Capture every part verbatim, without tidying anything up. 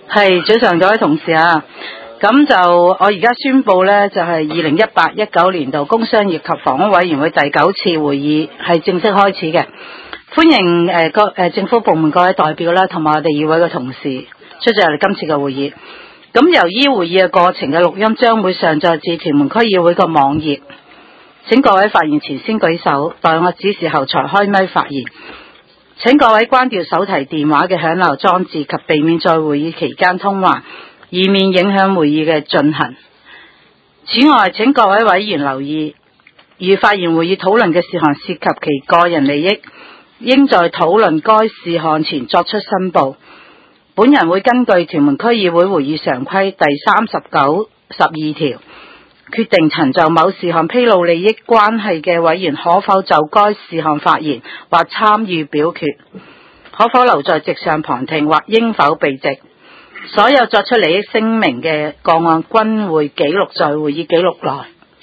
係，早上各位同事啊，咁就我而家宣布呢，就係二零一八一九年度工商業及房屋委員會第九次會議係正式開始嘅。歡迎誒各誒政府部門各位代表啦，同埋我哋議會嘅同事出席我哋今次嘅會議。咁由於會議嘅過程嘅錄音將會上載至屯門區議會個網頁，請各位發言前先舉手，待我指示後才開咪發言。請各位關掉手提電話嘅響鬧裝置及避免在會議期間通話，以免影響會議嘅進行。此外，請各位委員留意，如發言會議討論嘅事項涉及其個人利益，應在討論該事項前作出申報。本人會根據屯門區議會會議常規第三十九、十二條，決定曾就某事項披露利益關係嘅委員可否就該事項發言或參與表決，可否留在席上旁聽或應否避席。所有作出利益聲明嘅個案均會記錄在會議記錄內。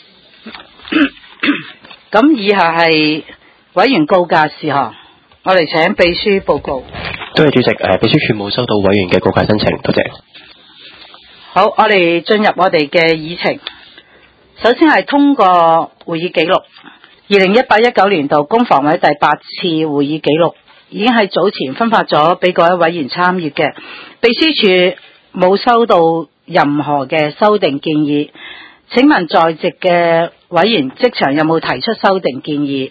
咁以下係委員告誡事項，我哋請秘書報告。 多謝主席，誒，秘書處冇收到委員嘅告誡申請，多謝。 好，我哋進入我哋嘅議程。首先係通過會議記錄，二零一八一九年度工房委第八次會議記錄已經喺早前分發咗俾各位委員參閱嘅，秘書處冇收到任何嘅修訂建議。請問在席嘅委員即場有冇提出修訂建議？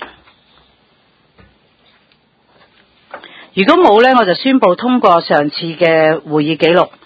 如果冇呢，我就宣布通過上次嘅會議記錄。